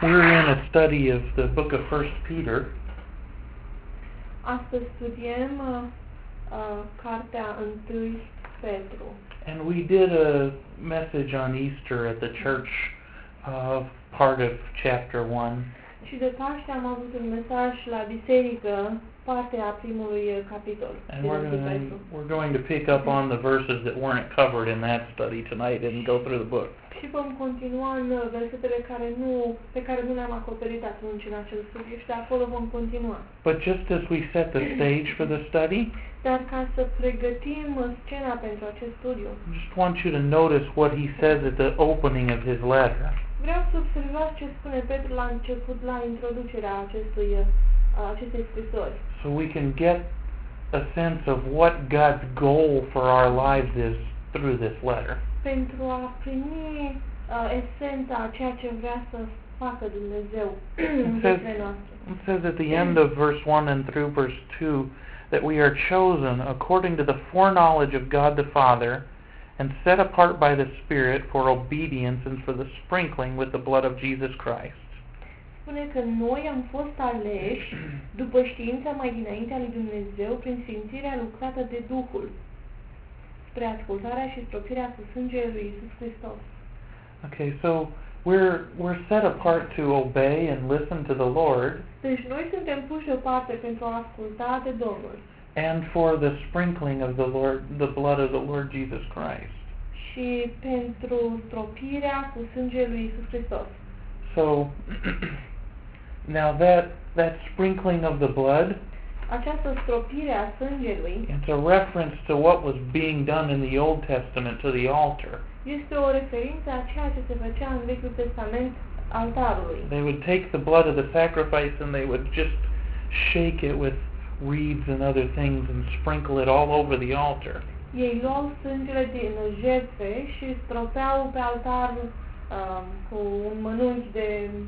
We're in a study of the book of 1 Peter. Astăzi studiem cartea 1 Petru. And we did a message on Easter at the church, part of chapter 1. Și de Paște am avut un mesaj la biserică, partea primului capitol. And we're going to pick up on the verses that weren't covered in that study tonight and go through the book. Și vom continua în versetele pe care nu le-am acoperit atunci în acel studiu și de acolo vom continua. But just as we set the stage for the study, dar ca să pregătim scena pentru acest studiu, I just want you to notice what he says at the opening of his letter. Vreau să observați ce spune Petru la început, la introducerea acestei scrisori. So we can get a sense of what God's goal for our lives is through this letter. Pentru a primi esența a ceea ce vrea să facă Dumnezeu în viețile noastre. It says at the end of verse 1 and through verse 2 that we are chosen according to the foreknowledge of God the Father and set apart by the Spirit for obedience and for the sprinkling with the blood of Jesus Christ. Spune că noi am fost aleși după știința mai dinaintea lui Dumnezeu prin sfințirea lucrată de Duhul, spre ascultarea și stropirea cu sângele lui Iisus Hristos. Okay, so we're set apart to obey and listen to the Lord. Deci noi suntem puși deoparte pentru a asculta de Domnul. And for the sprinkling of the blood of the Lord Jesus Christ. Și pentru stropirea cu sângele lui Iisus Hristos. So now that sprinkling of the blood, această stropire a sângelui, it's a reference to what was being done in the Old Testament to the altar. Este o referință a ceea ce se făcea în Vechiul Testament altarului. They would take the blood of the sacrifice and they would just shake it with reeds and other things and sprinkle it all over the altar. Ei luau sângele din jertfe și stropeau pe altar cu un mănunchi de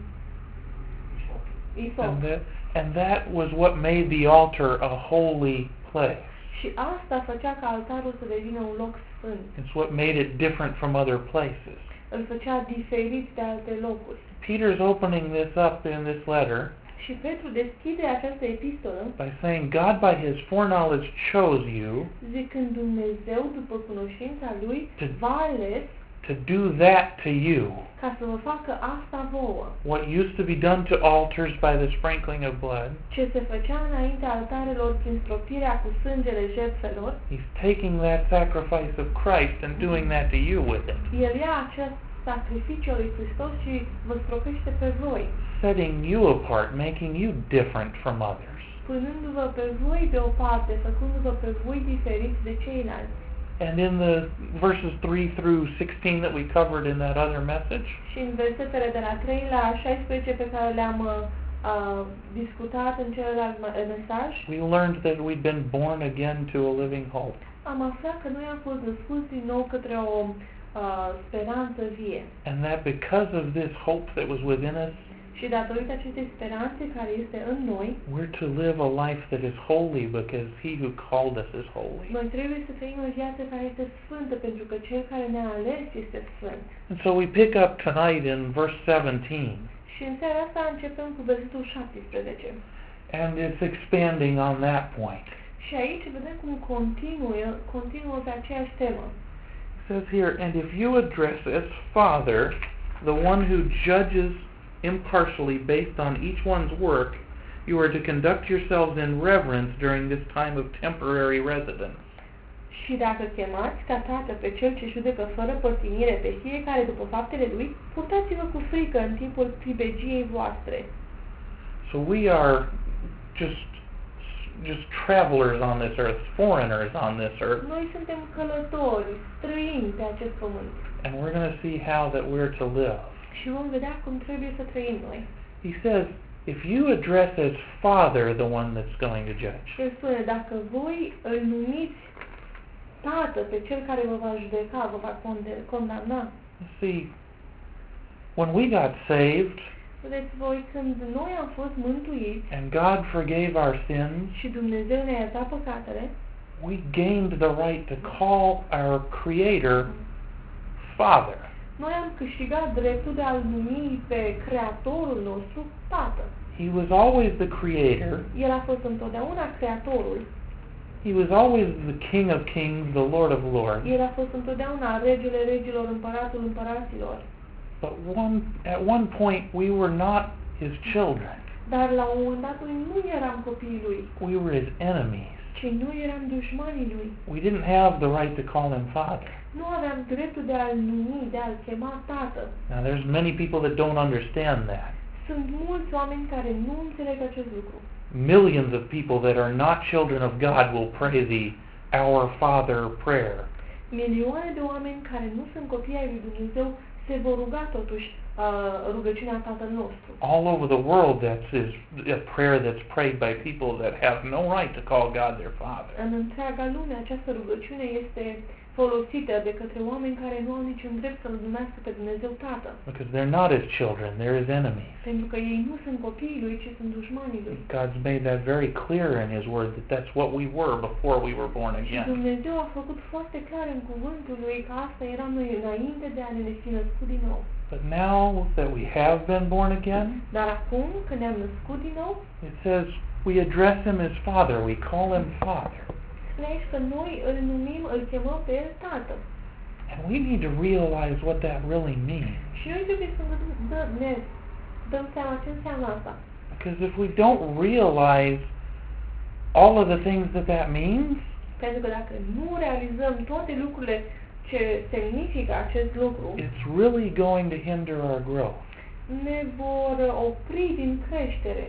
isop. And that was what made the altar a holy place. Și asta făcea ca altarul să devină un loc sfânt. It's what made it different from other places. Îl făcea diferit de alte locuri. Peter's opening this up in this letter. Și Petru deschide această epistolă by saying God by his foreknowledge chose you, zicând Dumnezeu după cunoștința lui v-a ales to do that to you. Ca să vă facă asta vouă. What used to be done to altars by the sprinkling of blood, ce se făcea înaintea altarelor prin stropirea cu sângele jertfelor, he's taking that sacrifice of Christ and doing that to you with it. El ia acest sacrificiu al lui Hristos și vă stropește pe voi. Setting you apart, making you different from others. Punându-vă pe voi deoparte, făcându-vă pe voi diferiți de ceilalți. And in the verses 3 through 16 that we covered in that other message, și în versetele de la 3 la 16 pe care le-am discutat în celălalt mesaj, we learned that we'd been born again to a living hope. Am aflat că noi am fost născuți din nou către o speranță vie. And that because of this hope that was within us, și datorită acestei speranțe care este în noi, we're to live a life that is holy because he who called us is holy. Noi trebuie să trăim o viață care este sfântă pentru că cel care ne-a ales este sfânt. And so we pick up tonight in verse 17. Și în seara asta începem cu versetul 17. And it's expanding on that point. Și aici vedem cum continuă pe aceeași temă. It says here, and if you address as Father, the one who judges impartially based on each one's work, you are to conduct yourselves in reverence during this time of temporary residence. Și dacă chemați ca tată pe cel ce judecă fără părtinire pe fiecare după faptele lui, purtați-vă cu frică în timpul pribegiei voastre. So we are just travelers on this earth, foreigners on this earth. Noi suntem călători, străini pe acest pământ. And we're going to see how that we're to live. Și vom vedea cum trebuie să trăim noi. He says, if you address as Father the one that's going to judge. El spune, dacă voi îl numiți Tată pe cel care vă va judeca, vă va condamna. See, when we got saved, vedeți voi, când noi am fost mântuiți and God forgave our sins, și Dumnezeu ne-a iertat păcatele, we gained the right to call our Creator Father. Noi am câștigat dreptul de a-L numi pe Creatorul nostru Tată. He was always the creator. El a fost întotdeauna Creatorul. He was always the King of Kings, the Lord of Lords. El a fost întotdeauna Regele Regilor, Împăratul Împăraților. But at one point we were not His children. Dar la un moment dat noi nu eram copiii Lui, We were His enemies. ci noi eram dușmanii Lui. We didn't have the right to call Him Father. Nu aveam dreptul de a-L numi, de a-L chema Tată. Now there's many people that don't understand that. Sunt mulți oameni care nu înțeleg acest lucru. Millions of people that are not children of God will pray the Our Father prayer. Milioane de oameni care nu sunt copii ai lui Dumnezeu se vor ruga totuși rugăciunea Tatăl nostru. All over the world, that's a prayer that's prayed by people that have no right to call God their Father. În întreaga lume, această rugăciune este folosită de către oameni care nu au niciun drept să-L numească pe Dumnezeu Tată. Because they're not His children, they're His enemies. Pentru că ei nu sunt copiii Lui, ci sunt dușmanii Lui. God's made that very clear in His Word, that that's what we were before we were born Și again. Dumnezeu a făcut foarte clar în cuvântul Lui că asta eram noi înainte de a ne fi născut din nou. But now that we have been born again, Dar acum, când ne-am născut din nou, it says we address Him as Father, we call Him Father. spune aici că noi îl numim, îl chemăm pe El Tată. And we need to realize what that really means. Și noi trebuie să ne dăm seama ce înseamnă asta. Because if we don't realize all of the things that means, Pentru că dacă nu realizăm toate lucrurile ce semnifică acest lucru, it's really going to hinder our growth. ne vor opri din creștere.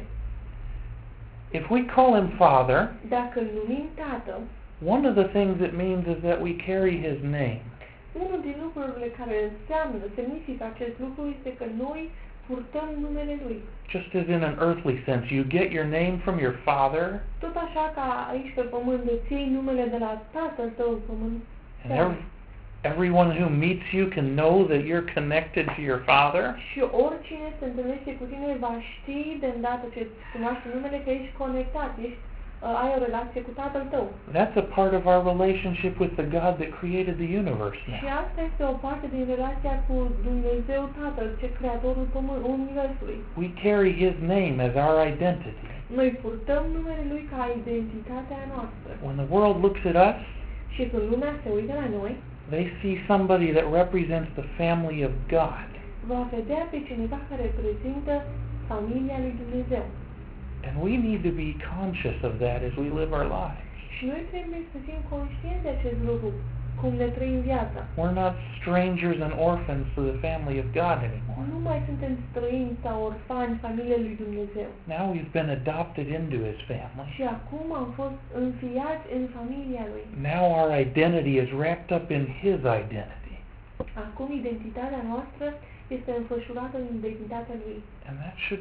If we call Him Father, Dacă îl numim Tată, one of the things it means is that we carry His name. unul din lucrurile care semnifică acest lucru este că noi purtăm numele Lui. Just as in an earthly sense, you get your name from your father, Tot așa ca aici pe pământ îți iei numele de la Tatăl tău pământ. and everyone who meets you can know that you're connected to your father. Și oricine se întâlnește cu tine va ști de îndată ce îți cunoaște numele că ești conectat, ai o relație cu Tatăl tău. That's a part of our relationship with the God that created the universe Și now. asta este o parte din relația cu Dumnezeu Tatăl, ce creatorul universului. We carry His name as our identity. Noi purtăm numele Lui ca identitatea noastră. When the world looks at us, Și când lumea se uită la noi, they see somebody that represents the family of God. va vedea pe cineva care reprezintă familia lui Dumnezeu. And we need to be conscious of that as we live our lives. Și noi trebuie să fim conștienți de acest lucru, cum ne trăim viața. We're not strangers and orphans to the family of God anymore. Nu mai suntem străini sau orfani familiei lui Dumnezeu. Now we've been adopted into His family. Și acum am fost înfiați în familia Lui. Now our identity is wrapped up in His identity. Acum identitatea noastră este înfășurată în identitatea Lui. And that should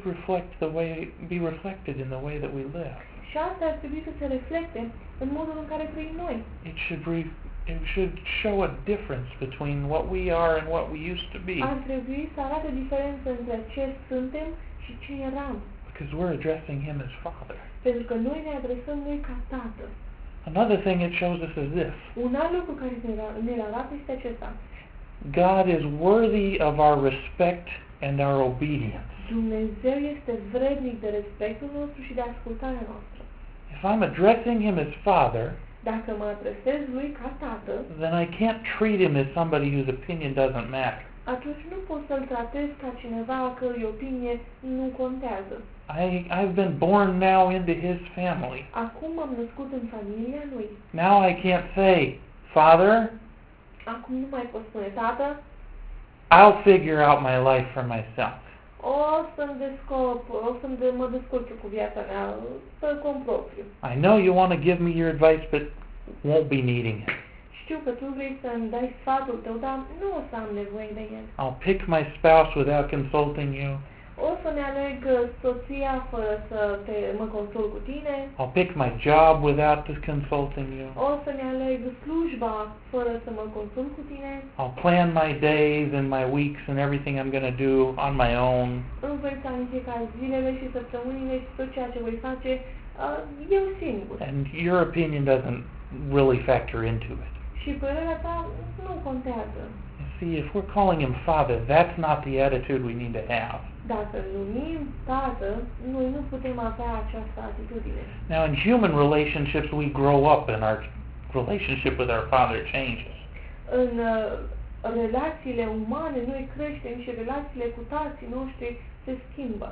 be reflected in the way that we live. Și asta ar trebui să se reflecte în modul în care trăim noi. It should show a difference between what we are and what we used to be. Ar trebui să arate diferență între ce suntem și ce eram. Because we're addressing Him as Father. Pentru că noi ne adresăm Lui ca Tată. Another thing it shows us is this. Un alt lucru care ne arată este acesta. God is worthy of our respect and our obedience. Dumnezeu este vrednic de respectul nostru și de ascultarea noastră. If I'm addressing Him as Father, Dacă mă adresez Lui ca Tată, then I can't treat Him as somebody whose opinion doesn't matter. atunci nu pot să-L tratez ca cineva a cărui opinie nu contează. I've been born now into His family. Acum m-am născut în familia Lui. Now I can't say, Father, Acum nu mai pot spune, Tată, I'll figure out my life for myself. o să mă descurc cu viața mea, pe cont propriu. I know you want to give me your advice, but won't be needing it. Știu că tu vrei să-mi dai sfatul tău, dar nu o să am nevoie de el. I'll pick my spouse without consulting you. O să-mi aleg soția fără să mă consult cu tine. I'll pick my job without consulting you. O să-mi aleg slujba fără să mă consult cu tine. I'll plan my days and my weeks and everything I'm going to do on my own. Îmi voi planifica zilele și săptămânile și tot ceea ce voi face eu singur. And your opinion doesn't really factor into it. Și părerea ta nu contează. You See, if we're calling him Father, that's not the attitude we need to have. Dacă îl numim Tată, noi nu putem avea această atitudine. Now, in human relationships, we grow up and our relationship with our Father changes. În relațiile umane, noi creștem și relațiile cu tații noștri se schimbă.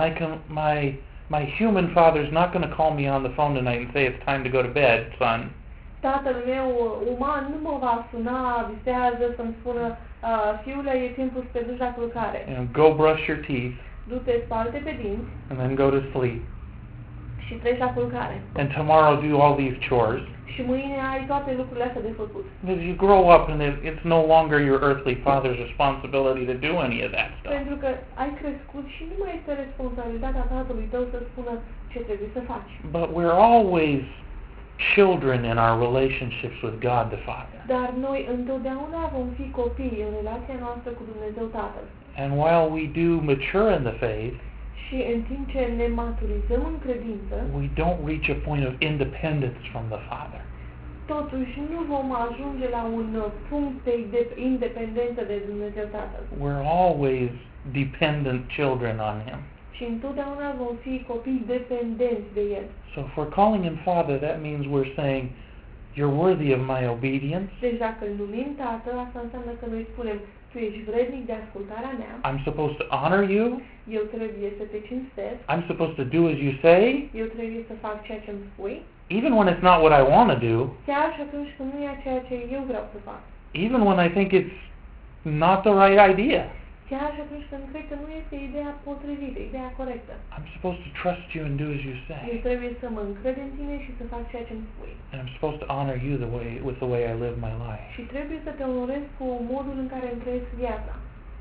My human father's not going to call me on the phone tonight and say it's time to go to bed, son. Tatăl meu uman nu mă va suna visează să-mi spună fiule, e timpul să te duci la culcare. Go brush your teeth. Du-te, spală-te pe dinți. And then go to sleep. Și treci la culcare. And tomorrow do all these chores. Și mâine ai toate lucrurile astea de făcut. Because you grow up and it's no longer your earthly father's responsibility to do any of that stuff. Pentru că ai crescut și nu mai este responsabilitatea tatălui tău să spună ce trebuie să faci. But we're always children in our relationships with God the Father. Dar noi întotdeauna vom fi copii în relația noastră cu Dumnezeu Tatăl. And while we do mature in the faith, și în timp ce ne maturizăm în credință, we don't reach a point of independence from the Father. Totuși nu vom ajunge la un punct de independență de Dumnezeu Tatăl. We're always dependent children on him. Și întotdeauna vom fi copii dependenți de el. So if we're calling him Father, that means we're saying, you're worthy of my obedience. Deci dacă îl numim Tată, asta înseamnă că noi spunem, tu ești vrednic de ascultarea mea. I'm supposed to honor you. Eu trebuie să te cinstesc. I'm supposed to do as you say. Eu trebuie să fac ceea ce îmi spui. Even when it's not what I want to do. Chiar și atunci când nu e ceea ce eu vreau să fac. Even when I think it's not the right idea. Chiar și atunci când cred că nu este ideea potrivită, ideea corectă. I'm supposed to trust you and do as you say. Eu trebuie să mă încred în tine și să fac ceea ce îmi spui. And I'm supposed to honor you with the way I live my life. Și trebuie să te onorez cu modul în care îmi trăiesc viața.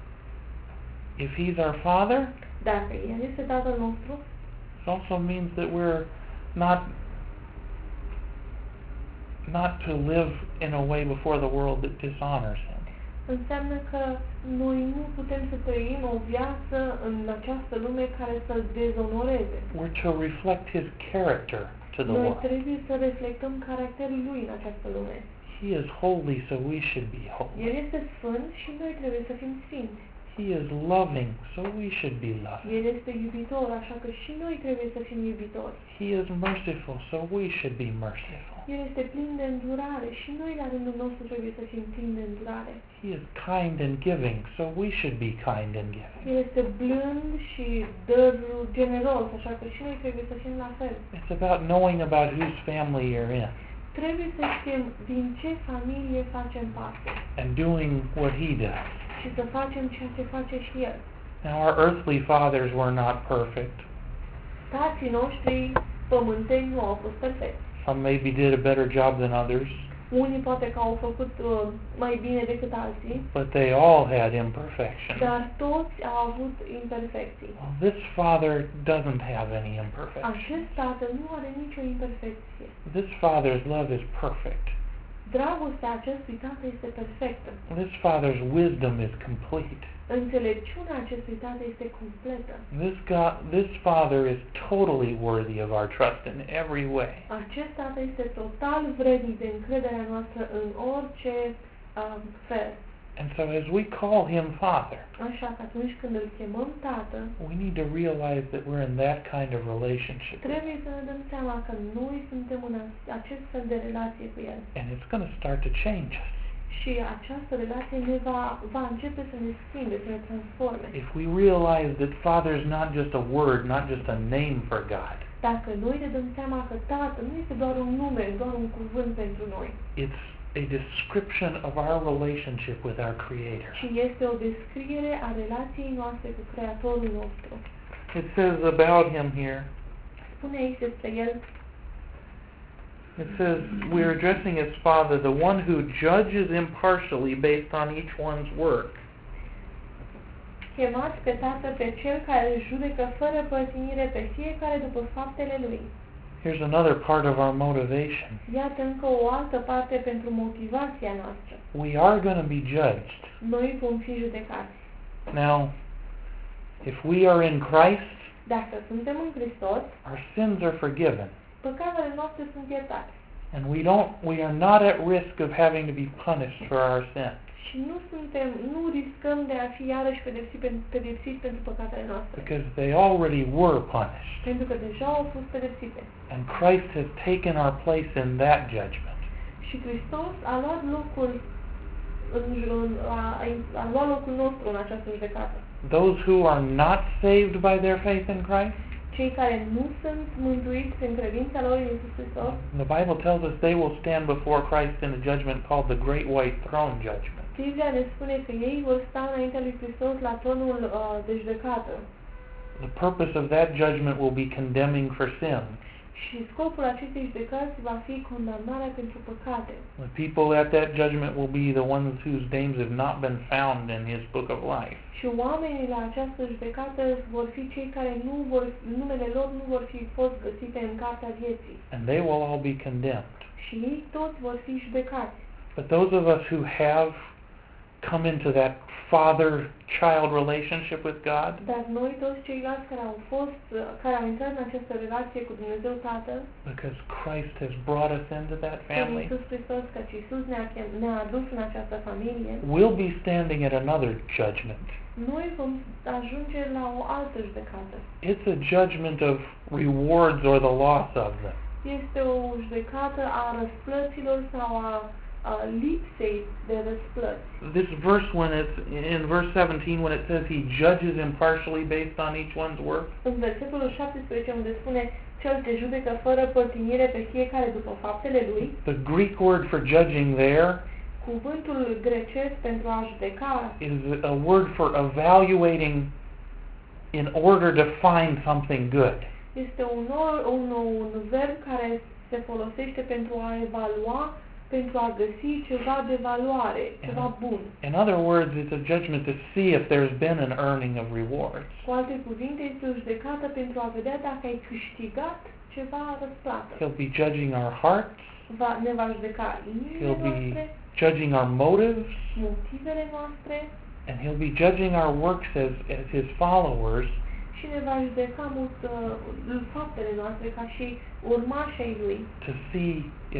If he's our Father, dacă el este Tatăl nostru, it also means that we're not to live in a way before the world that dishonors him. Înseamnă că noi nu putem să trăim o viață în această lume care să-l dezonoreze. We're to reflect his character to the Noi world. trebuie să reflectăm caracterul lui în această lume. He is holy, so we should be holy. El este sfânt și noi trebuie să fim sfinți. He is loving, so we should be loving. El este iubitor, așa că și noi trebuie să fim iubitori. He is merciful, so we should be merciful. El este plin de îndurare și noi la rândul nostru trebuie să fim plini de îndurare. He is kind and giving, so we should be kind and giving. El este blând și dă generos, așa că și noi trebuie să fim la fel. It's about knowing about whose family you're in. Trebuie să știm din ce familie facem parte. And doing what he does. Și să facem ceea ce face și el. Now our earthly fathers were not perfect. Tații noștri pământeni nu au fost perfecti. Some maybe did a better job than others. Unii poate că au făcut mai bine decât alții. But they all had imperfections. Dar toți au avut imperfecții. Well, this father doesn't have any imperfections. Acest tată nu are nicio imperfecție. This father's love is perfect. Dragostea acestui tată este perfectă. This father's wisdom is complete. Înțelepciunea acestui tată este completă. This father is totally worthy of our trust in every way. Acest tată este total vrednic de încrederea noastră în orice fel. And so as we call him Father, Așa că atunci când îl chemăm tată, we need to realize that we're in that kind of relationship. trebuie să ne dăm seama că noi suntem în acest fel de relație cu el. And it's going to start to change us. Și această relație ne va începe să ne schimbe, să ne transforme. If we realize that Father is not just a word, not just a name for God. Dacă noi ne dăm seama că tată nu este doar un nume, doar un cuvânt pentru noi. It's a description of our relationship with our Creator. Și este o descriere a relației noastre cu Creatorul nostru. It says about him here. Spune aici despre el. It says we're addressing as Father, the one who judges impartially based on each one's work. Chemați pe tată pe cel care îl judecă fără părtinire pe fiecare după faptele lui. Here's another part of our motivation. Iată încă o altă parte pentru motivația noastră. We are going to be judged. Noi vom fi judecați. Now, if we are in Christ, dacă suntem în Hristos, our sins are forgiven. Păcatele noastre sunt iertate. And we are not at risk of having to be punished for our sins. Și nu riscăm de a fi iarăși pedepsiți pentru păcatele noastre. because they already were punished. Pentru că deja au fost pedepsite. And Christ has taken our place in that judgment. Și Hristos a luat locul a luat locul nostru în această judecată. Those who are not saved by their faith in Christ, Cei care nu sunt mântuiți prin credința lor în Iisus Hristos, the Bible tells us they will stand before Christ in a judgment called the Great White Throne Judgment. Biblia ne spune că ei vor sta înaintea lui Hristos la tronul de judecată. The purpose of that judgment will be condemning for sin. Și scopul acestei judecăți va fi condamnarea pentru păcate. The people at that judgment will be the ones whose names have not been found in His book of life. Și oamenii la această judecată vor fi cei care numele lor nu vor fi fost găsite în cartea vieții. And they will all be condemned. Și ei toți vor fi judecați. But those of us who have come into that father-child relationship with God, Dar noi toți ceilalți care au intrat în această relație cu Dumnezeu Tatăl, because Christ has brought us into that prin family, Iisus Hristos, căci Iisus ne-a adus în această familie, we'll be standing at another judgment. noi vom ajunge la o altă judecată. It's a judgment of rewards or the loss of them. Este o judecată a răsplăților sau a lipsei de răsplăți. This verse, when it's in verse 17, when it says He judges impartially based on each one's work, În versetul 17, unde spune cel te judecă fără părtinire pe fiecare după faptele lui, the Greek word for judging there cuvântul grecesc pentru a judeca is a word for evaluating in order to find something good. este un verb care se folosește pentru a evalua, pentru a găsi ceva de valoare, ceva bun. In other words, it's a judgment to see if there's been an earning of rewards. Cu alte cuvinte, este o judecată pentru a vedea dacă ai câștigat ceva răsplată. He'll be judging our hearts. Ne va judeca inimile He'll be noastre, judging our motives. motivele noastre And He'll be judging our works as His followers și ne va judeca faptele noastre ca și urmașii Lui, to see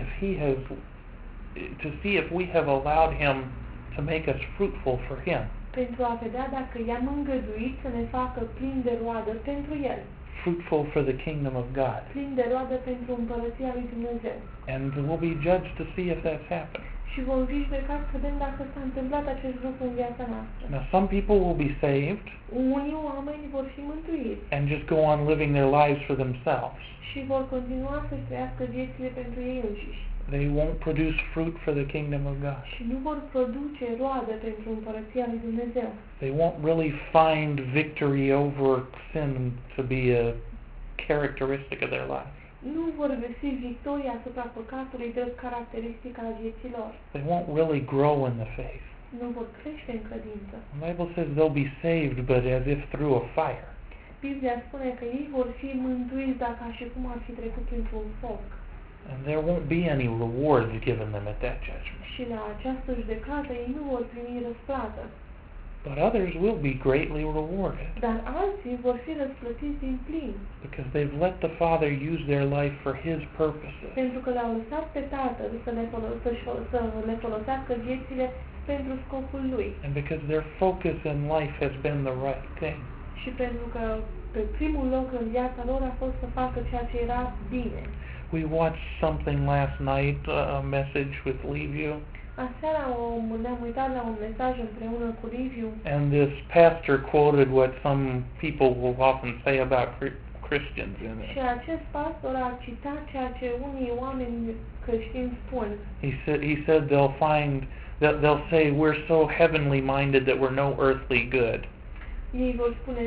if we have allowed Him to make us fruitful for Him. pentru a vedea dacă i-am îngăduit să ne facă plini de roadă pentru El, Fruitful for the kingdom of God. plini de roadă pentru împărăția lui Dumnezeu. And we'll be judged to see if that's happened. Și vom fi judecați să vedem dacă s-a întâmplat acest lucru în viața noastră. Now some people will be saved Unii oameni vor fi mântuiți and just go on living their lives for themselves. și vor continua să-și trăiască viețile pentru ei înșiși. They won't produce fruit for the kingdom of God. Și nu vor produce roade pentru împărăția lui Dumnezeu. They won't really find victory over sin to be a characteristic of their life. Nu vor găsi victoria asupra păcatului drept caracteristic al vieții lor. They won't really grow in the faith. Nu vor crește în credință. The Bible says they'll be saved, but as if through a fire. Biblia spune că ei vor fi mântuiți dacă și cum ar fi trecut printr-un foc. And there won't be any rewards given them at that judgment. Și la această judecată ei nu vor primi răsplată. But others will be greatly rewarded Dar alții vor fi răsplătiți din plin, because they've let the Father use their life for His purposes. pentru că le-au lăsat pe Tatăl să le folosească viețile pentru scopul Lui. And because their focus in life has been the right thing. Și pentru că pe primul loc în viața lor a fost să facă ceea ce era bine. We watched something last night, a message with Liviu, Aseară ne-am uitat la un mesaj împreună cu Liviu and this pastor quoted what some people will often say about Christians in și it. acest pastor a citat ceea ce unii oameni creștini spun. He said they'll say we're so heavenly minded that we're no earthly good. Ei vor spune,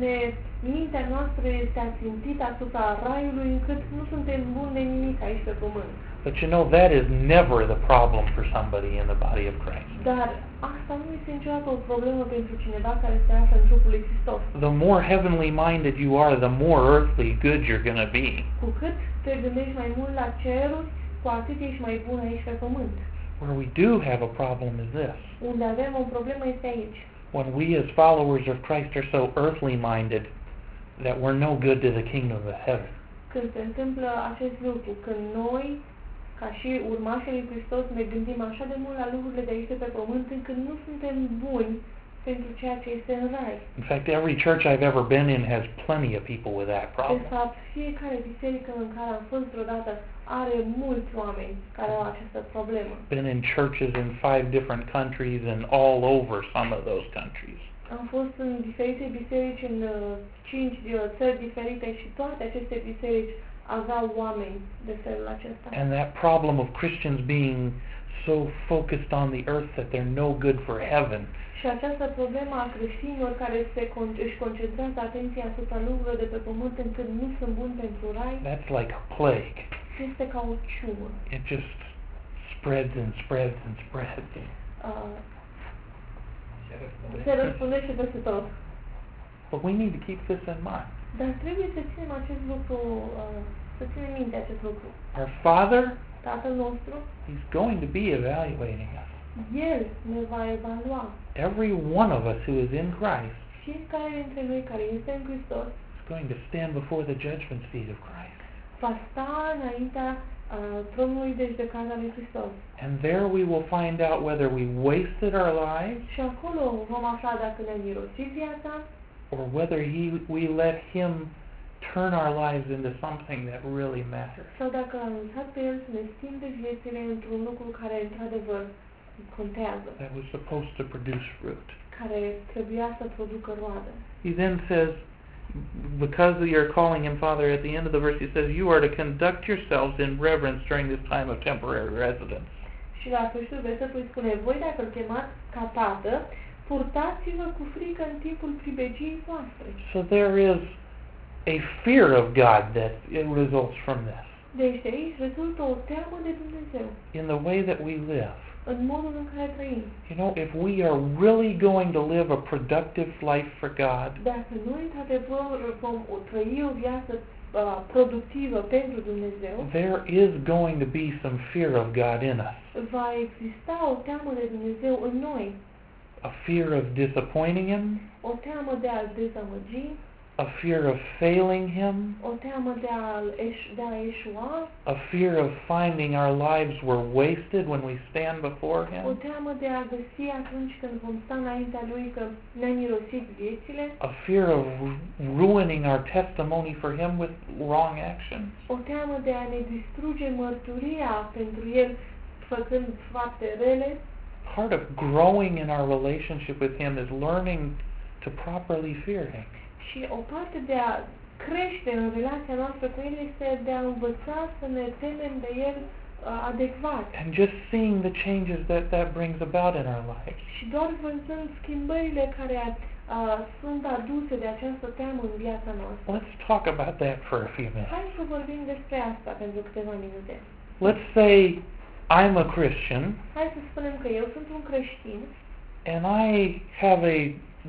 mintea noastră este ațintită asupra raiului încât nu suntem buni de nimic aici pe pământ. But you know, that is never the problem for somebody in the body of Christ. Dar asta nu este niciodată o problemă pentru cineva care se află în trupul lui Hristos. The more heavenly minded you are, the more earthly good you're going to be. Cu cât te gândești mai mult la ceruri, cu atât ești mai bun aici pe pământ. Where we do have a problem is this. Unde avem o problemă este aici. When we as followers of Christ are so earthly minded that we're no good to the kingdom of heaven. Când se întâmplă acest lucru, când noi, Ca și urmașii lui Hristos ne gândim așa de mult la lucrurile de aici de pe pământ încât nu suntem buni pentru ceea ce este în rai. In fact, every church I've ever been in has plenty of people with that De problem. fapt, fiecare biserică în care am fost vreodată are mulți oameni care au această problemă. Been in churches in 5 different countries and all over some of those countries. Am fost în diferite biserici în 5 țări diferite și toate aceste biserici aveau oameni de felul acesta. And that problem of Christians being so focused on the earth that they're no good for heaven. Și această problemă a creștinilor care își concentrează atenția asupra lucrurilor de pe pământ încât nu sunt buni pentru rai, That's like a plague. este ca o ciumă. It just spreads and spreads and spreads. Se răspândește peste tot. But we need to keep this in mind. Dar trebuie să ținem acest lucru, să ținem minte acest lucru. Our Father, Tatăl nostru, He's going to be evaluating us. El ne va evalua. Every one of us who is in Christ Fiecare dintre noi care este în Hristos is going to stand before the judgment seat of Christ. va sta înaintea tronului de judecată al lui Hristos. And there we will find out whether we wasted our lives Și acolo vom afla dacă ne-a mirosit viața or whether we let Him turn our lives into something that really matters. sau dacă l-am lăsat pe El să ne schimbe viețile într-un lucru care într-adevăr contează, That was supposed to produce fruit. care trebuia să producă roadă. He then says, because you're calling Him Father, at the end of the verse He says, you are to conduct yourselves in reverence during this time of temporary residence. Și la sfârșitul versetului spune, voi dacă îl chemați ca Tată, purtați-vă cu frică în timpul pribegiei voastre. So there is a fear of God that it results from this. Deci de aici rezultă o teamă de Dumnezeu In the way that we live. în modul în care trăim. You know, if we are really going to live a productive life for God, Dacă noi, într-adevăr, vom trăi o viață productivă pentru Dumnezeu, there is going to be some fear of God in us. va exista o teamă de Dumnezeu în noi, A fear of disappointing Him, o teamă de a-L dezamăgi, a fear of failing Him, o teamă de a eșua, a fear of finding our lives were wasted when we stand before o Him, teamă de a găsi atunci când vom sta înaintea Lui că ne-a mirosit viețile, a fear of ruining our testimony for Him with wrong actions. o teamă de a ne distruge mărturia pentru El făcând fapte rele. Part of growing in our relationship with Him is learning to properly fear Him. Și o parte de a crește în relația noastră cu El este de a învăța să ne temem de El adecvat. And just seeing the changes that brings about in our lives. Și doar văzând schimbările care sunt aduse de această teamă în viața noastră. Let's talk about that for a few minutes. Hai să vorbim despre asta pentru câteva minute. Let's say I'm a Christian Hai să spunem că eu sunt un creștin and I have a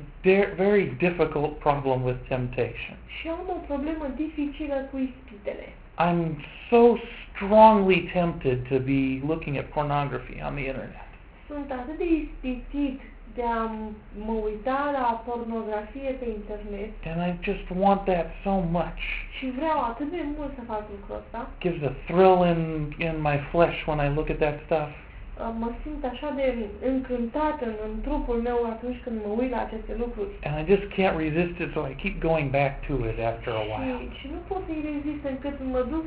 very difficult problem with temptation. și am o problemă dificilă cu ispitele. I'm so strongly tempted to be looking at pornography on the internet. Sunt atât de ispitit de a mă uita la pornografie pe internet And I just want that so much. și vreau atât de mult să fac lucrul ăsta. Gives a thrill in my flesh when I look at that stuff. Mă simt așa de încântat în trupul meu atunci când mă uit la aceste lucruri. And I just can't resist it, so I keep going back to it after a while. Și nu pot să-i rezist încât mă duc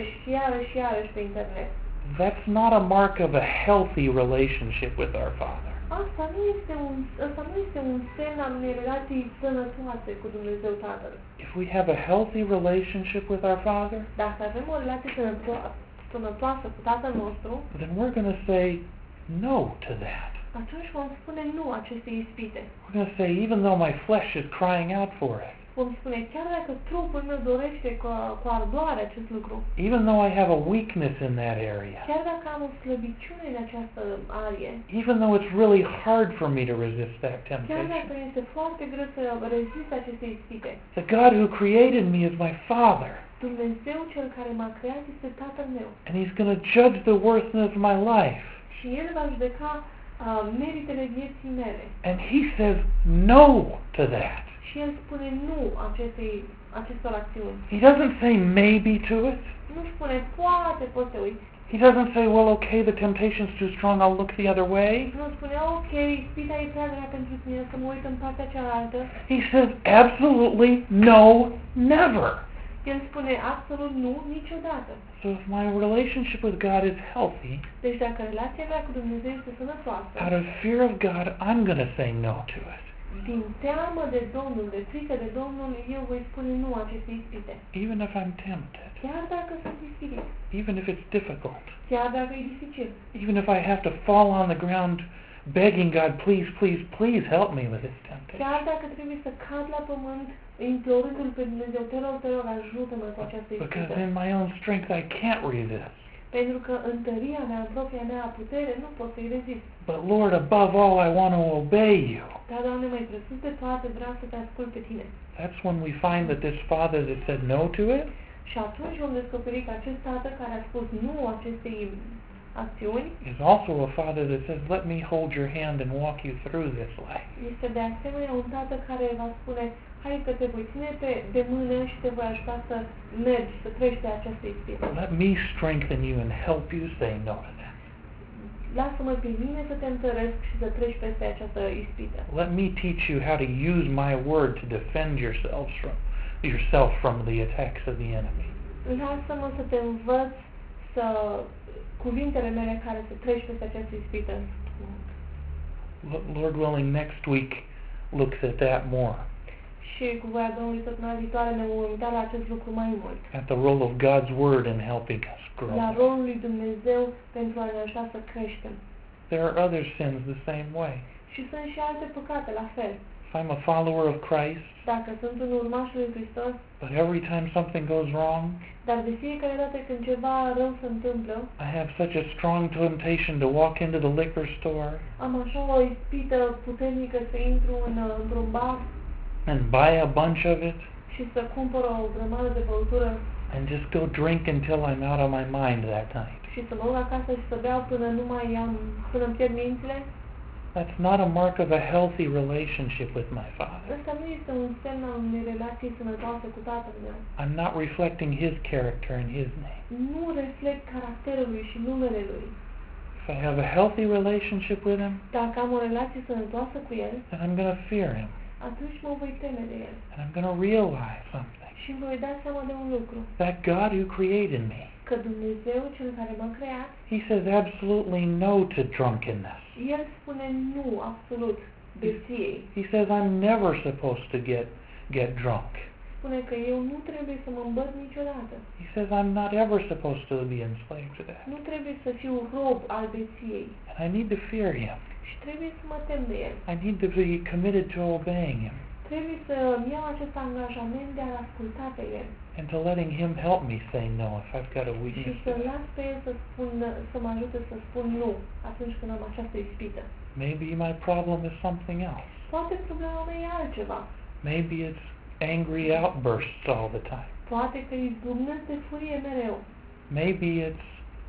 iarăși pe internet. That's not a mark of a healthy relationship with our Father. Asta nu este un semn al unei relații sănătoase cu Dumnezeu Tatăl. If we have a healthy relationship with our Father, Dacă avem o relație sănătoasă cu Tatăl nostru, then we're going to say no to that. atunci vom spune nu acestei ispite. We're going to say, even though my flesh is crying out for it, Vom spune, chiar dacă trupul meu dorește cu ardoare acest lucru, even though I have a weakness in that area, chiar dacă am o slăbiciune în această arie, even though it's really hard for me to resist that chiar temptation, dacă este foarte greu să rezist acestei ispite, the God who created me is my Father, Dumnezeu cel care m-a creat este Tatăl meu and He's going to judge the worthiness of my life. și El va judeca meritele vieții mele. And He says no to that. Și El spune nu acestor acțiuni. He doesn't say maybe to it. Nu spune poate poți să uiți. He doesn't say, well, okay, the temptation's too strong, I'll look the other way. Nu spune ok, ispita e prea grea pentru tine să mă uit în partea cealaltă. He says, absolutely no, never. El spune absolut nu, niciodată. So if my relationship with God is healthy, Deci dacă relația mea cu Dumnezeu este sănătoasă, out of fear of God, I'm going to say no to it. din teamă de Domnul, de frică de Domnul, eu voi spune nu acestei ispite. Even if I'm tempted, Chiar dacă sunt ispitit, even if it's difficult, chiar dacă e dificil, even if I have to fall on the ground begging God, please, please, please help me with this temptation. chiar dacă trebuie să cad la pământ, implorându-L pe Dumnezeu, te rog, ajută-mă cu această Because ispită. in my own strength I can't resist. Pentru că în tăria mea, în propria mea putere, nu pot să-i rezist. But Lord, above all, I want to obey you. Dar, Doamne, mai presus de toate, vreau să te ascult pe Tine. That's when we find that this father that said no to it Și atunci vom descoperi că acest tată care a spus nu acestei acțiuni is also a father that says, let me hold your hand and walk you through this life. este de asemenea un tată care va spune hai că te voi ține de mână și te voi ajuta să mergi, să treci de această ispită. Let me strengthen you and help you say no to that. Lasă-mă pe mine să te întăresc și să treci peste această ispită. Let me teach you how to use my word to defend yourself from the attacks of the enemy. Lasă-mă să te învăț cuvintele mele care să treci peste această ispită. Lord willing, next week looks at that more. Și cu voia Domnului săptămâna viitoare ne vom uita la acest lucru mai mult. At the role of God's word in helping us grow. La rolul lui Dumnezeu pentru a ne ajuta să creștem. There are other sins the same way. Și sunt și alte păcate la fel. If I'm a follower of Christ, Dacă sunt un urmaș lui Hristos, but every time something goes wrong, dar de fiecare dată când ceva rău se întâmplă, I have such a strong temptation to walk into the liquor store am așa o ispită puternică să intru într-un bar and buy a bunch of it și să cumpăr o grămadă de băutură and just go drink until I'm out of my mind that night. și să mă duc acasă și să beau până îmi pierd mințile. That's not a mark of a healthy relationship with my Father. Ăsta nu este un semn al unei relații sănătoase cu Tatăl meu. I'm not reflecting His character and His name. Nu reflect caracterul lui și numele lui. If I have a healthy relationship with Him, Dacă am o relație sănătoasă cu El, then I'm going to fear Him. atunci mă voi teme de El. And I'm going to realize something. Și îmi voi da seama de un lucru. That God who created me, Că Dumnezeu, Cel care m-a creat, He says absolutely no to drunkenness. El spune nu, absolut, beției. He says I'm never supposed to get drunk. Spune că eu nu trebuie să mă îmbăt niciodată. He says I'm not ever supposed to be enslaved to that. Nu trebuie să fiu rob al beției. And I need to fear Him. Și trebuie să mă tem de El. I need to be committed to obeying Him Trebuie să iau acest angajament de a-L asculta pe El. and to letting Him help me say no if I've got a Și weakness. să las pe El să mă ajute să spun nu atunci când am această ispită. Maybe my problem is something else. Poate problema mea e altceva. Maybe it's angry outbursts all the time. Poate că izbucnesc de furie mereu. Maybe it's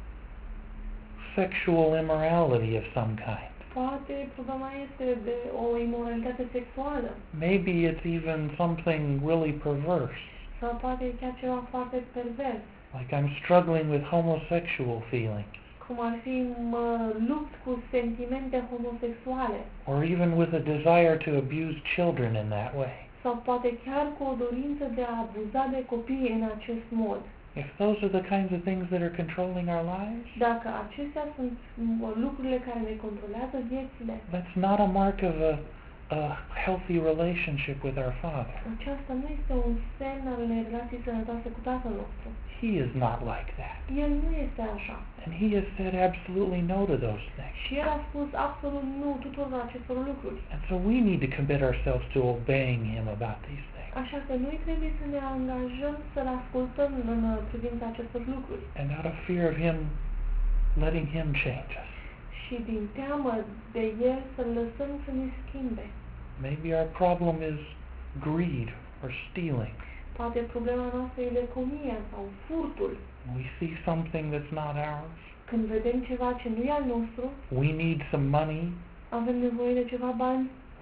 sexual immorality of some kind. Poate problema este de o imoralitate sexuală. Maybe it's even something really perverse. Sau poate e chiar ceva foarte pervers. Like I'm struggling with homosexual feelings. Cum ar fi mă lupt cu sentimente homosexuale. Or even with a desire to abuse children in that way. Sau poate chiar cu o dorință de a abuza de copii în acest mod. If those are the kinds of things that are controlling our lives, Dacă acestea sunt lucrurile care ne controlează viețile, that's not a mark of a healthy relationship with our Father. aceasta nu este un semn al unei relații sănătoase cu Tatăl nostru. He is not like that. El nu este așa. And He has said absolutely no to those things. Și El a spus absolut nu tuturor acestor lucruri. And so we need to commit ourselves to obeying Him about these things. Așa că noi trebuie să ne angajăm să-L ascultăm în privința acestor lucruri. And out of fear of Him, letting Him change us. Și din teamă de El să-L lăsăm să ne schimbe. Maybe our problem is greed or stealing. Poate problema noastră e leconia sau furtul. We see something that's not ours. Când vedem ceva ce nu e al nostru, We need some money. avem nevoie de ceva bani,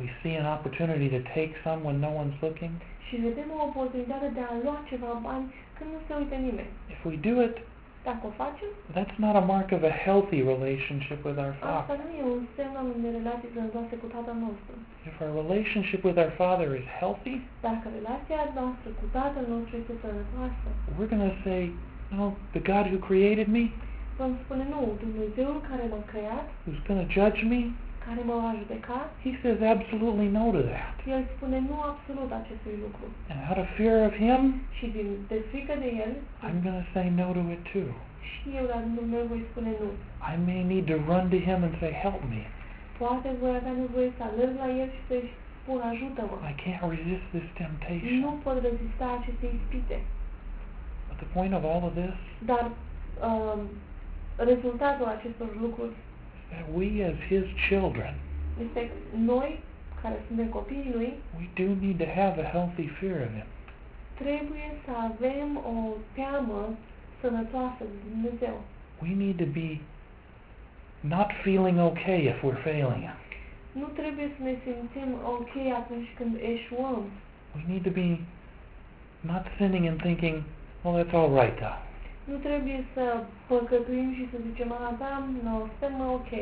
We see an opportunity to take some when no one's looking. Și vedem o oportunitate de a lua ceva bani când nu se uită nimeni. If we do it, Dacă o facem, that's not a mark of a healthy relationship with our asta Father. nu e un semn al unei relații sănătoase cu Tatăl nostru. If our relationship with our Father is healthy, Dacă relația noastră cu Tatăl nostru este sănătoasă, we're going to say, no, the God who created me, vom spune nu, Dumnezeul care m-a creat, who's going to judge me, care mă va judeca, he says absolutely no to that. El spune nu absolut acestui lucru. And out of fear of him, Și de frică de El, I'm going to say no to it too. și eu la rândul meu voi spune nu. I may need to run to him and say, help me. Poate voi avea nevoie să alerg la El și să-i spun ajută-mă. I can't resist this Nu temptation. pot rezista acestei ispite. But the point of all of this Dar rezultatul acestor lucruri is that we as his children, este că noi, care suntem copiii Lui, we do need to have a healthy fear of him. trebuie să avem o teamă sănătoasă de Dumnezeu. We need to be not feeling okay if we're failing him. Nu trebuie să ne simțim ok atunci când eșuăm. We need to be not sinning and thinking, well, that's all right though. Nu trebuie să păcătuim și să zicem, da, no, suntem ok.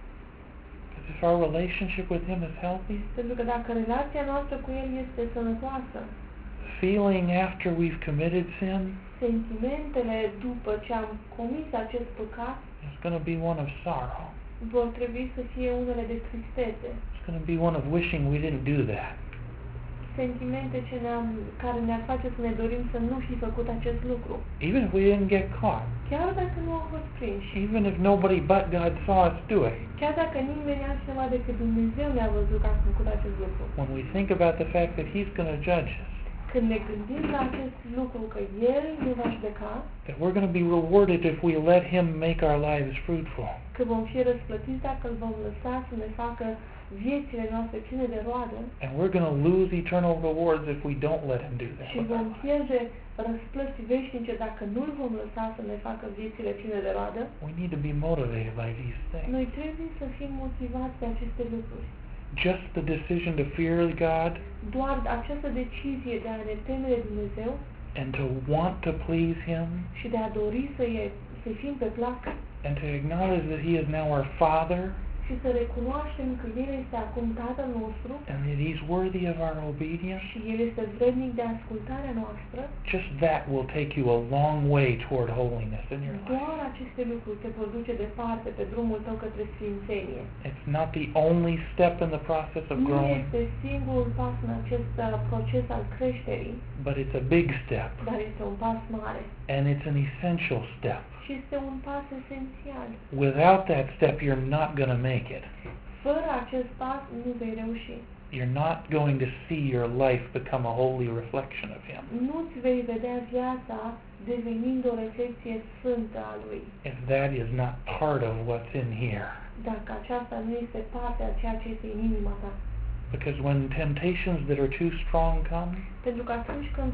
Because if our relationship with him is healthy, Pentru că dacă relația noastră cu El este sănătoasă, feeling after we've committed sin sentimentele după ce am comis acest păcat is going to be one of sorrow. vor trebui să fie unele de tristețe. It's going to be one of wishing we didn't do that. Sentimente care ne-ar face să ne dorim să nu fi făcut acest lucru. Even if we didn't get caught. Chiar dacă nu am fost prinși. Even if nobody but God saw us do it. Chiar dacă nimeni altcineva decât Dumnezeu ne-a văzut că am făcut acest lucru. When we think about the fact that he's going to judge us. Când ne gândim la acest lucru că El ne va judeca, That we're going to be rewarded if we let him make our lives fruitful. că vom fi răsplătiți dacă îl vom lăsa să ne facă viețile noastre pline de roadă And we're going to lose eternal rewards if we don't let him do that și with our vom lives. pierde răsplăți veșnice dacă nu îl vom lăsa să ne facă viețile pline de roadă. We need to be motivated by these things. Noi trebuie să fim motivați de aceste lucruri. Just the decision to fear God Doar această decizie de a ne teme de Dumnezeu and to want to please him și de a dori să fim pe plac and to acknowledge that he is now our Father și să recunoaștem că El este acum Tatăl nostru and that he's worthy of our obedience, și El este vrednic de ascultarea noastră, just that will take you a long way toward holiness in your life. doar aceste lucruri te vor duce departe pe drumul tău către sfințenie. It's not the only step in the process of Nu growing, este singurul pas în acest proces al creșterii, but it's a big step dar este un pas mare and it's an essential step. și este un pas esențial. Without that step, you're not going to make it. Fără acest pas nu vei reuși. You're not going to see your life become a holy reflection of him Nu-ți vei vedea viața devenind o reflecție sfântă a Lui, if that is not part of what's in here. dacă aceasta nu este parte a ceea ce este în inima ta. Because when temptations that are too strong come, Pentru că atunci când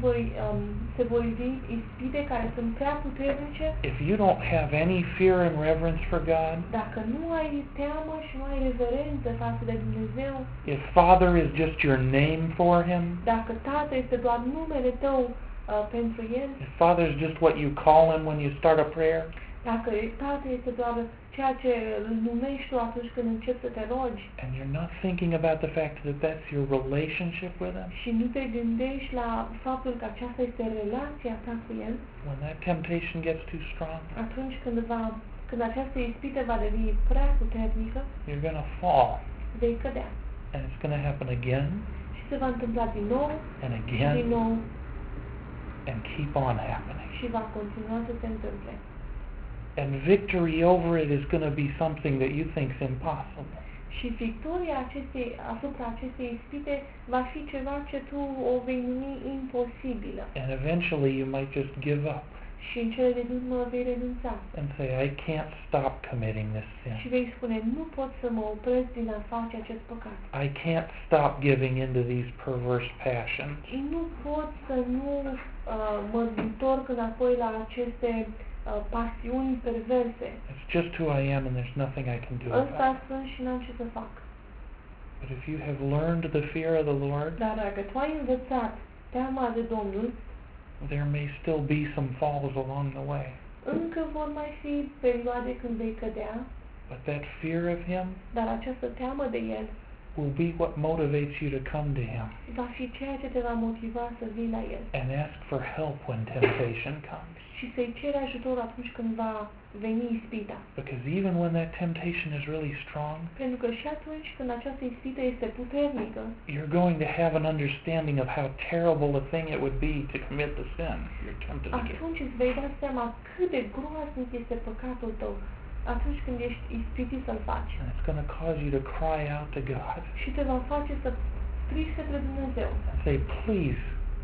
se vor ivi ispite care sunt prea puternice, if you don't have any fear and reverence for God, dacă nu ai teamă și nu ai reverență față de Dumnezeu, if Father is just your name for him, dacă Tată este doar numele tău pentru El, if Father is just what you call him when you start a prayer, dacă Tată este doar ceea ce îl numești tu atunci când începi să te rogi and you're not thinking about the fact that that's your relationship with him, și nu te gândești la faptul că aceasta este relația ta cu El, when that temptation gets too strong, atunci când această ispită va deveni prea puternică, you're going to fall. vei cădea. And it's going to happen again Și se va întâmpla din nou, and din again nou and keep on happening. și va continua să se întâmple. And victory over it is going to be something that you think is impossible. Și victoria asupra acestei ispite va fi ceva ce tu o vei numi imposibilă. And eventually you might just give up Și în cele din urmă vei renunța. and say, I can't stop committing this Și sin. vei spune, nu pot să mă opresc din a face acest păcat. I can't stop giving into these perverse passions. Nu pot să nu mă întorc înapoi la aceste pasiuni perverse. It's just who I am and there's nothing I can do about Ăsta it. sunt și n-am ce să fac. But if you have learned the fear of the Lord, Dar dacă tu ai învățat teama de Domnul, there may still be some falls along the way. încă vor mai fi perioade când vei cădea, But that fear of Him dar această teamă de El will be what motivates you to come to Him va fi ceea ce te va motiva să vii la El and ask for help when temptation comes. și să-i ceri ajutor atunci când va veni ispita. Because even when that temptation is really strong, Pentru că și atunci când această ispită este puternică, you're going to have an understanding of how terrible a thing it would be to commit the sin you're tempted to do. atunci îți vei da seama cât de groaznic este păcatul tău atunci când ești ispitit să-l faci. And it's going to cause you to cry out to God Și te va face să strigi către Dumnezeu. and say, please,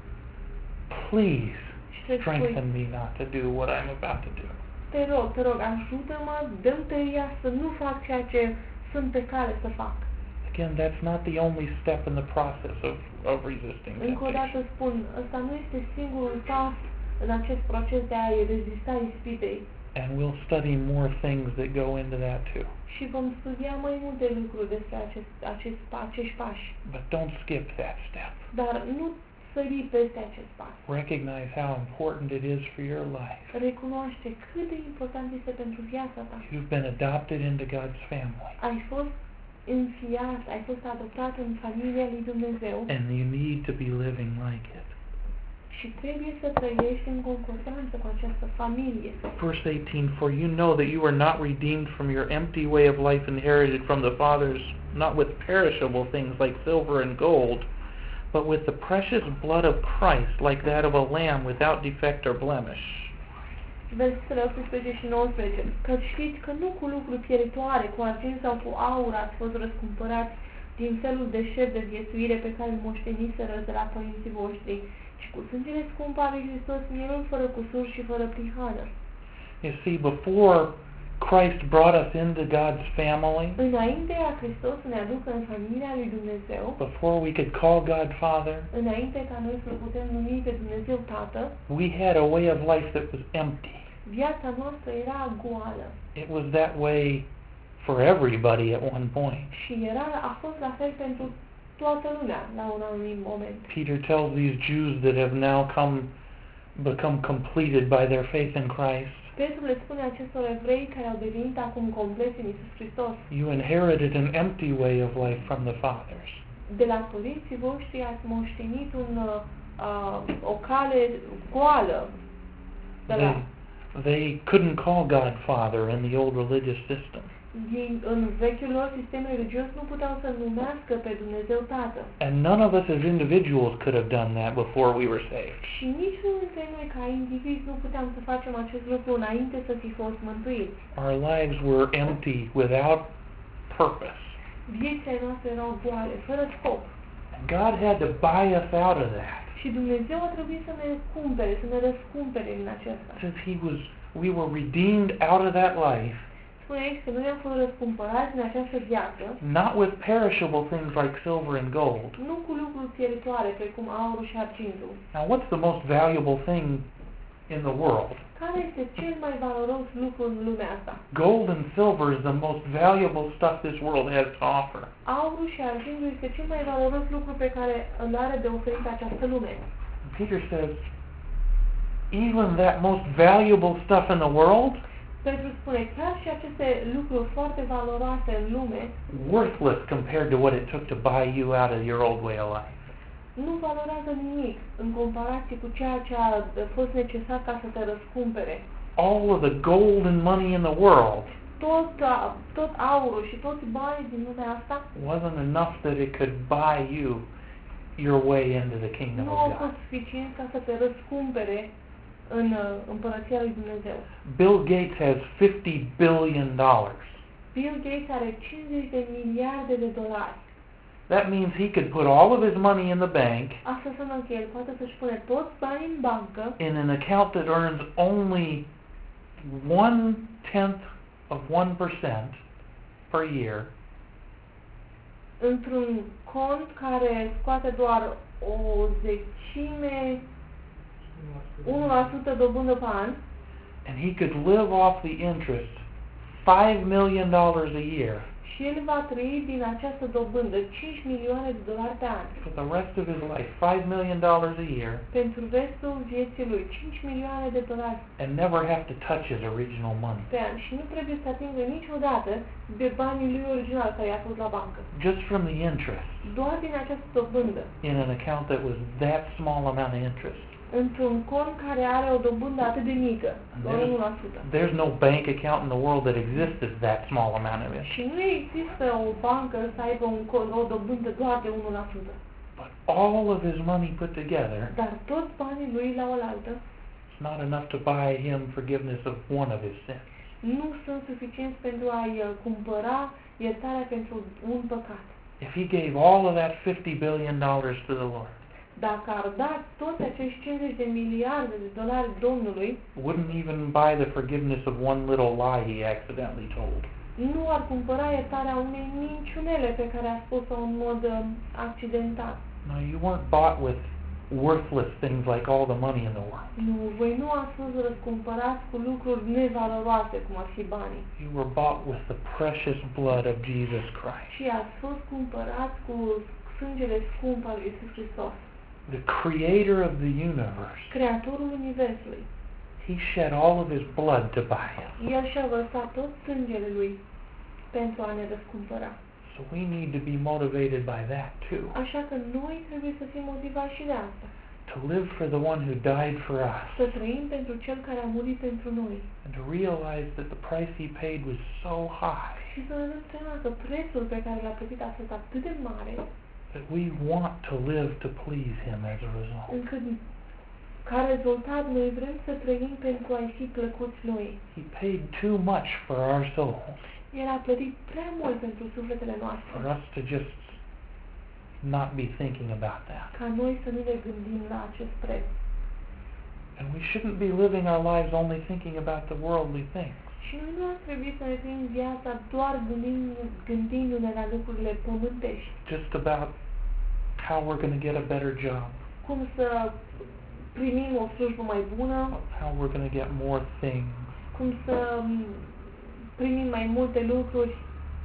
please Și să spui, strengthen me not to do what I'm about to do. te rog, ajută-mă, dă-mi tăria să nu fac ceea ce sunt pe cale să fac. Again, that's not the only step in the process of resisting Încă o dată temptation. spun, ăsta nu este singurul pas în acest proces de a-i rezista ispitei. And we'll study more things that go into that too. Și vom studia mai multe lucruri despre acești pași. But don't skip that step. Dar nu sări peste acest pas. Recognize how important it is for your life. Recunoaște cât de important este pentru viața ta. You've been adopted into God's family. Ai fost înfiat, ai fost adoptat în familia lui Dumnezeu And you need to be living like it. și trebuie să trăiești în concordanță cu această familie. Verse 18, for you know that you are not redeemed from your empty way of life inherited from the fathers, not with perishable things like silver and gold, but with the precious blood of Christ, like that of a lamb without defect or blemish. Versetele 18 și 19. Că știți că nu cu lucruri pieritoare, cu argint sau cu aur ați fost răscumpărați din felul de șer de viețuire pe care îl moșteniseră de la părinții voștri, ci cu sângele scump al lui Hristos, mielul fără cusur și fără prihană. You see, before Christ brought us into God's family, Înainte ca Hristos să ne aducă în familia lui Dumnezeu, before we could call God Father, înainte ca noi să putem numi pe Dumnezeu Tată, we had a way of life that was empty. viața noastră era goală. It was that way for everybody at one point. Și a fost la fel pentru toată lumea la un anumit moment. Peter tells these Jews that have now become completed by their faith in Christ, Petru le spune acestor evrei care au devenit acum compleți în Iisus Hristos: you inherited an empty way of life from the fathers. de la părinții voștri ați moștenit o cale goală. They couldn't call God Father in the old religious system. În vechiul lor sistem religios nu puteau să numească pe Dumnezeu Tată. And none of us as individuals could have done that before we were saved. Și niciunul dintre noi ca indivizi nu puteam să facem acest lucru înainte să fi fost mântuiți. Our lives were empty, without purpose. Viețile noastre erau goale, fără scop. And God had to buy us out of that. Și Dumnezeu a trebuit să ne cumpere, să ne răscumpere din acesta. Since we were redeemed out of that life, Spune aici că noi am fost răscumpărați din această viață, not with perishable things like silver and gold. nu cu lucruri pieritoare, precum aurul și argintul. Now, what's the most valuable thing in the world? Care este cel mai valoros lucru în lumea asta? Gold and silver is the most valuable stuff this world has to offer. Aurul și argintul este cel mai valoros lucru pe care îl are de oferit această lume. Peter says, even that most valuable stuff in the world, Petru spune, chiar și aceste lucruri foarte valoroase în lume, worthless compared to what it took to buy you out of your old way of life. nu valorează nimic în comparație cu ceea ce a fost necesar ca să te răscumpere. All of the gold and money in the world Tot aurul și toți banii din lumea asta wasn't enough that it could buy you your way into the kingdom nu of au God. fost suficienți ca să te răscumpere în împărăția lui Dumnezeu. Bill Gates has $50 billion. Bill Gates are 50 de miliarde de dolari. That means he could put all of his money in the bank Asta înseamnă că el poate să-și pune toți banii în bancă in an account that earns only 1/10 of 1% per year, într-un cont care scoate doar o zecime, 1% dobândă pe an, and he could live off the interest $5 million a year. Și el va trăi din această dobândă, 5 milioane de dolari pe an. For the rest of his life, $5 million a year, Pentru restul vieții lui, 5 milioane de dolari and never have to touch his original money. pe an. Și nu trebuie să atingă niciodată de banii lui original care i-a pus la bancă. Just from the interest Doar din această dobândă. in an account that was that small amount of interest. Într-un cont care are o dobândă atât de mică, doar 1%. There's no bank account in the world that exists as that small amount of interest. Și nu există o bancă să aibă o dobândă doar de 1%. But all of his money put together, Dar toți banii lui la oaltă it's not enough to buy him forgiveness of one of his sins. nu sunt suficienți pentru a-i cumpăra iertarea pentru un păcat. If he gave all of that $50 billion to the Lord, Dacă ar da toți acești 50 de miliarde de dolari Domnului, wouldn't even buy the forgiveness of one little lie he accidentally told. nu ar cumpăra iertarea unei minciunele pe care a spus-o în mod accidental. No, you weren't bought with worthless things like all the money in the world. Nu, voi nu ați fost răscumpărați cu lucruri nevaloroase, cum ar fi banii, You were bought with the precious blood of Jesus Christ, ci ați fost cumpărați cu sângele scump al lui Iisus Hristos, the creator of the universe. Creatorul Universului. He shed all of his blood to buy us. El și-a vărsat tot sângele lui pentru a ne răscumpăra. So we need to be motivated by that too. Așa că noi trebuie să fim motivați și de asta. To live for the one who died for us. Să trăim pentru Cel care a murit pentru noi. And to realize that the price he paid was so high Și să ne dăm seama că prețul pe care l-a plătit a fost atât de mare, that we want to live to please him as a result. încât ca rezultat noi vrem să trăim pentru a-i fi plăcuți noi. He paid too much for our souls, El a plătit prea mult pentru sufletele noastre, for us to just not be thinking about that. ca noi să nu ne gândim la acest preț. And we shouldn't be living our lives only thinking about the worldly things. Și noi nu ar trebui să ne trăim viața doar gândindu-ne la lucrurile pământești, Just about how we're going to get a better job, cum să primim o slujbă mai bună, how we're going to get more things. cum să primim mai multe lucruri.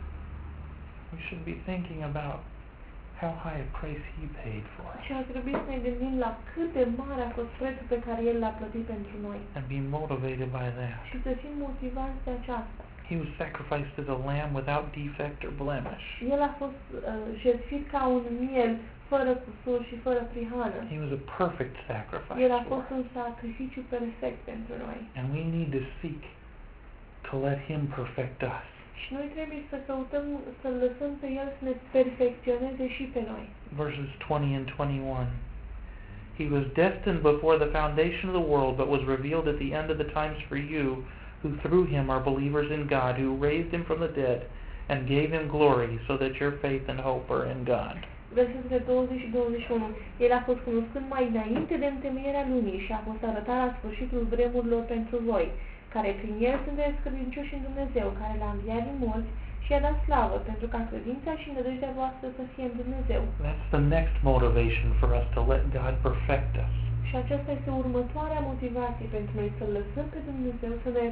We should be thinking about how high a price he paid for us Și ar trebui să ne gândim la cât de mare a fost prețul pe care El l-a plătit pentru noi and be motivated by that. și să fim motivați de aceasta. He was sacrificed as a lamb without defect or blemish. El a fost jertfit ca un miel, fără cusur și fără prihană. He was a perfect sacrifice El a for fost us. un sacrificiu perfect pentru noi. And we need to seek to let him perfect us. Și noi trebuie să căutăm, să lăsăm pe El să ne perfecționeze și pe noi. Verses 20 and 21. He was destined before the foundation of the world, but was revealed at the end of the times for you, who through him are believers in God, who raised him from the dead and gave him glory, so that your faith and hope are in God. Versetele 20 și 21. El a fost cunoscut mai înainte de întemeierea lumii și a fost arătat la sfârșitul vremurilor pentru voi, care prin El sunteți credincioși în Dumnezeu, care l-a înviat din morți și i-a dat slavă, pentru ca credința și nădejdea voastră să fie în Dumnezeu. That's the next motivation for us to let God perfect us. Și aceasta este următoarea motivație pentru noi, să lăsăm pe Dumnezeu să ne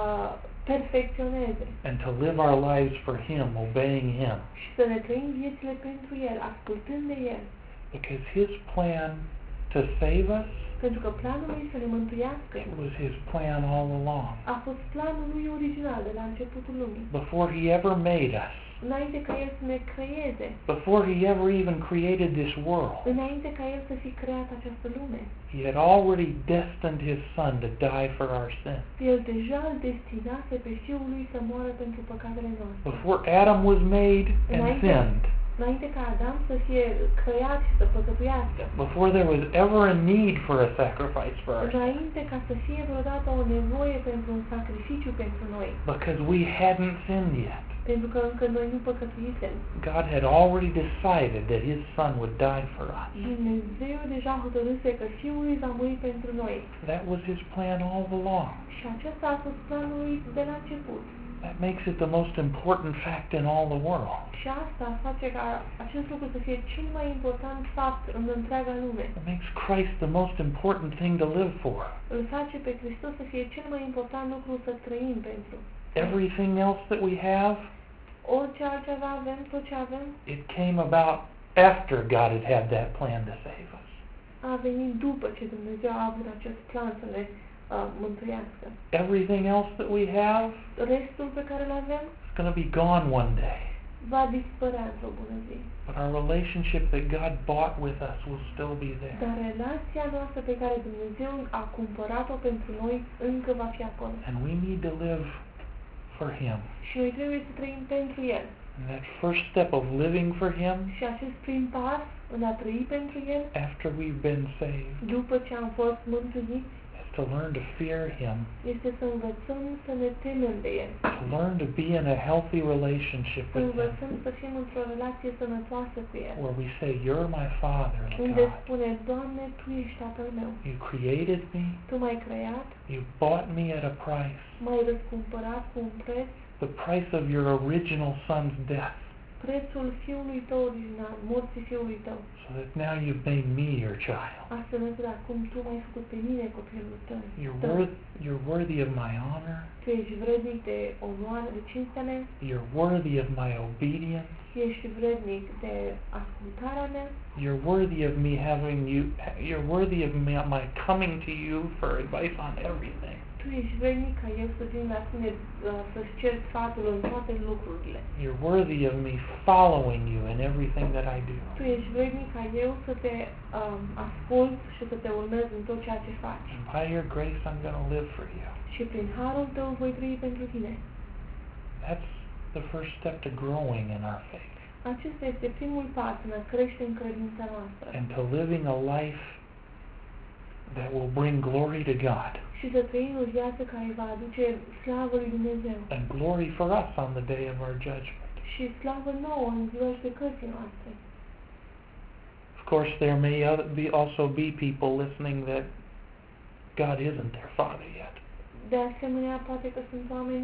perfecționeze And to live our lives for him, obeying him. și să ne trăim viețile pentru El, ascultând de El. Because his plan to save us Pentru că planul lui să ne mântuiască was his plan all along. a fost planul lui original de la începutul lumii. Before he ever made us, Înainte ca El să ne creeze, before he ever even created this world, înainte ca El să fi creat această lume, he had already destined his son to die for our sins. El deja îl destinase pe Fiul lui să moară pentru păcatele noastre. Before Adam was made and sinned, Înainte ca Adam să fie creat și să păcătuiască, before there was ever a need for a sacrifice for our sins, înainte ca să fie vreodată o nevoie pentru un sacrificiu pentru noi, because we hadn't sinned yet, pentru că încă noi nu păcătuisem, God had already decided that his son would die for us. Dumnezeu deja hotărâse că Fiul lui va muri pentru noi. That was his plan all along. Și acesta a fost planul lui de la început. That makes it the most important fact in all the world. Și asta face ca acest lucru să fie cel mai important fapt în întreaga lume. It makes Christ the most important thing to live for. Îl face pe Hristos să fie cel mai important lucru să trăim pentru. Everything else that we have Orice altceva avem, tot ce avem, it came about after God had that plan to save us. a venit după ce Dumnezeu a avut acest plan să ne mântuiască. Everything else that we have Restul pe care îl avem is going to be gone one day. va dispărea într-o bună zi. But our relationship that God bought with us will still be there. Dar relația noastră pe care Dumnezeu a cumpărat-o pentru noi încă va fi acolo. And we need to live for Him. Și noi trebuie să trăim pentru El. And that first step of living for Him, Și acest prim pas în a trăi pentru El, after we've been saved, după ce am fost mântuiți, is to learn to fear Him, este să învățăm să ne temem de El. to learn to be in a healthy relationship Să with Him, învățăm să fim într-o relație sănătoasă cu El. where we say, "You're my Father, Unde God. spune, Doamne, Tu ești Tatăl meu. You created me. Tu m-ai creat, You bought me at a price, m-ai răscumpărat cu un preț, the price of your original Son's death, prețul Fiului Tău original, morții Fiului Tău. so that now you've made me your child. Astfel încât acum Tu m-ai făcut pe mine copilul Tău. You're worthy of my honor. Tu ești vrednic de onoare, de cinstea mea, You're worthy of my obedience. ești vrednic de ascultarea mea, You're worthy of me having you. You're worthy of my coming to you for advice on everything. Tu ești vrednic ca eu să vin la tine să-ți cer sfatul în toate lucrurile. You're worthy of me following you in everything that I do. Tu ești vrednic ca eu să te ascult și să te urmez în tot ceea ce faci. And by your grace, I'm going to live for you. Și prin harul Tău voi trăi pentru Tine. That's the first step to growing in our faith Acesta este primul pas în a crește în credința noastră and to living a life that will bring glory to God și să trăim o viață care va aduce slavă lui Dumnezeu and glory for us on the day of our judgment. și slavă nouă în ziua judecății noastre. Of course, there may also be people listening that God isn't their Father yet. De asemenea, poate că sunt oameni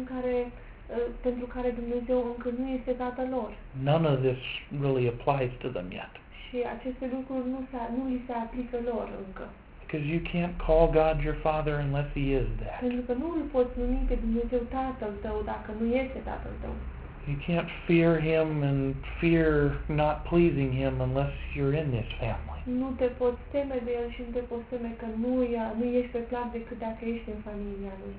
pentru care Dumnezeu încă nu este Tatăl lor None of this really applies to them yet. și aceste lucruri nu li se aplică lor încă. Because you can't call God your Father unless He is that. Pentru că nu îl poți numi pe Dumnezeu Tatăl tău dacă nu este Tatăl tău. You can't fear Him and fear not pleasing Him unless you're in this family. Nu te poți teme de El și nu te poți teme că nu ești pe plac decât dacă ești în familia Lui.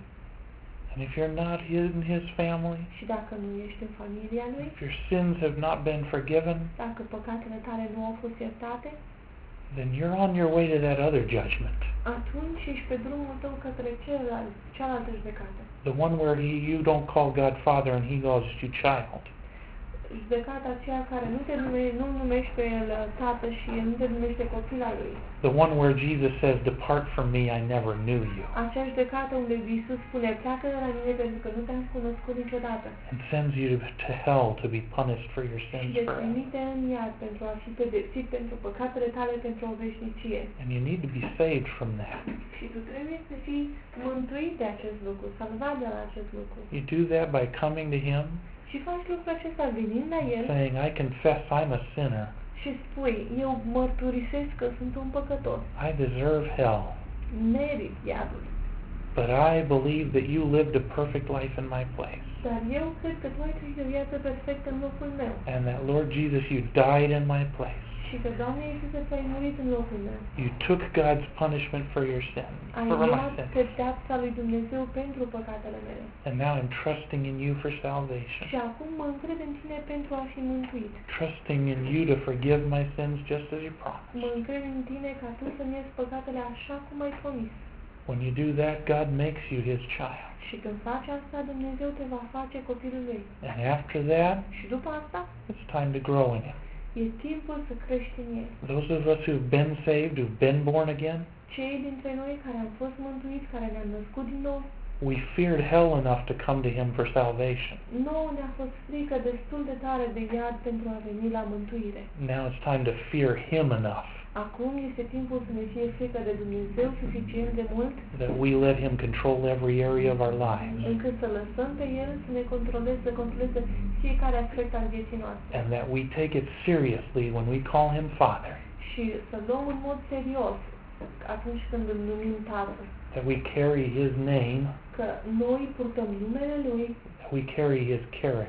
And if you're not in His family, Și dacă nu ești în familia Lui, if your sins have not been forgiven, dacă păcatele tale nu au fost iertate, then you're on your way to that other judgment. atunci ești pe drumul tău către cealaltă judecată. The one where you don't call God Father and He calls you child. Judecata aceea care nu numești pe El tată și El nu te numește copil al Lui. The one where Jesus says, "Depart from me, I never knew you." Acea judecată unde Iisus spune, pleacă de la mine pentru că nu te-am cunoscut niciodată. And sends you to hell to be punished for your Și sins te forever. trimite în iad pentru a fi pedepsit pentru păcatele tale pentru o veșnicie. And you need to be saved from that. Și tu trebuie să fii mântuit de acest lucru, salvat de la acest lucru. You do that by coming to Him, Și faci lucrul acesta venind la El saying, "I confess I'm a sinner. și spui, eu mărturisesc că sunt un păcătos, I deserve hell. merit iadul. But I believe that you lived a perfect life in my place. Dar eu cred că tu ai trăit o viață perfectă în locul meu. And that, Lord Jesus, you died in my place. Și că, Doamne Iisuse, tu ai murit în locul meu. You took God's punishment for your sin, Ai for my luat sin. pedeapsa lui Dumnezeu pentru păcatele mele. And now I'm trusting in you for salvation. Și acum mă încred în tine pentru a fi mântuit. Trusting in you to forgive my sins just as you promised. Mă încred în tine ca tu să-mi ierți păcatele așa cum ai promis. When you do that, God makes you His child. Și când faci asta, Dumnezeu te va face copilul lui. And after that, Și după asta, it's time to grow in Him. e timpul să crești în El. Those of us who've been saved, who've been born again, Cei dintre noi care am fost mântuiți, care ne-am născut din nou, we feared hell enough to come to Him for salvation. nouă ne-a fost frică destul de tare de iad pentru a veni la mântuire. Now it's time to fear Him enough Acum este timpul să ne fie frică de Dumnezeu suficient de mult that we let Him control every area of our lives. încât să lăsăm pe El să ne controleze fiecare aspect al vieții noastre. And that we take it seriously when we call Him Father. Și să luăm în mod serios atunci când îl numim Tatăl. That we carry His name, Că noi purtăm numele Lui that we carry His character.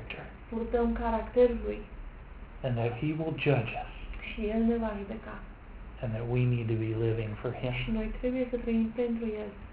purtăm caracterul lui and that He will judge us, și El ne va judeca. and that we need to be living for Him. Și noi trebuie să trăim pentru El.